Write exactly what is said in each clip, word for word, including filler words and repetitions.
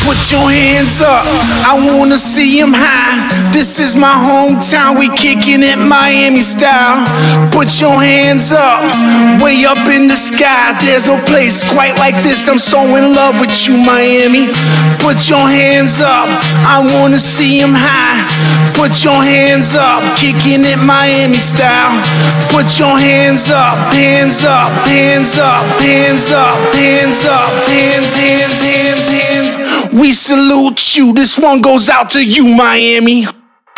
Put your hands up, I wanna see 'em high. This is my hometown, we kicking it Miami style. Put your hands up, way up in the sky. There's no place quite like this, I'm so in love with you, Miami. Put your hands up, I wanna see 'em high. Put your hands up, kicking it Miami style. Put your hands up, hands up, hands up, hands up, hands up, hands, hands, hands, hands. We salute you, this one goes out to you, Miami.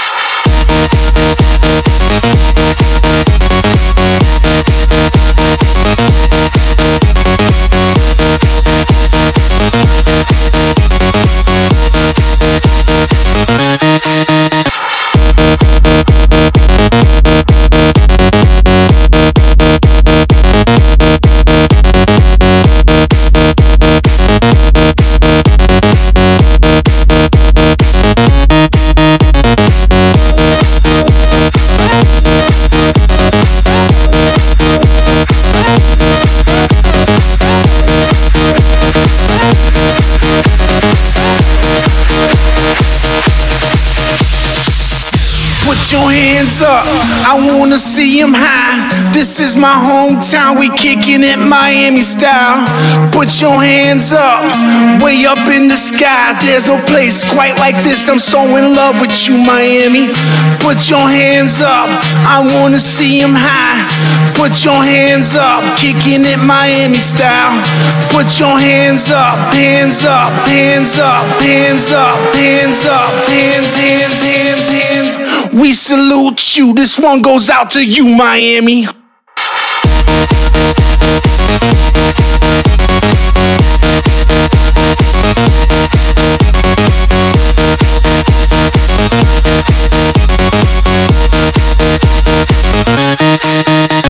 Put your hands up, I wanna see 'em high. This is my hometown, we kicking it Miami style. Put your hands up, way up in the sky. There's no place quite like this, I'm so in love with you, Miami. Put your hands up, I wanna see 'em high. Put your hands up, kicking it Miami style. Put your hands up, hands up, hands up, hands up, hands up, hands, hands, hands, hands. We salute you, this one goes out to you, Miami.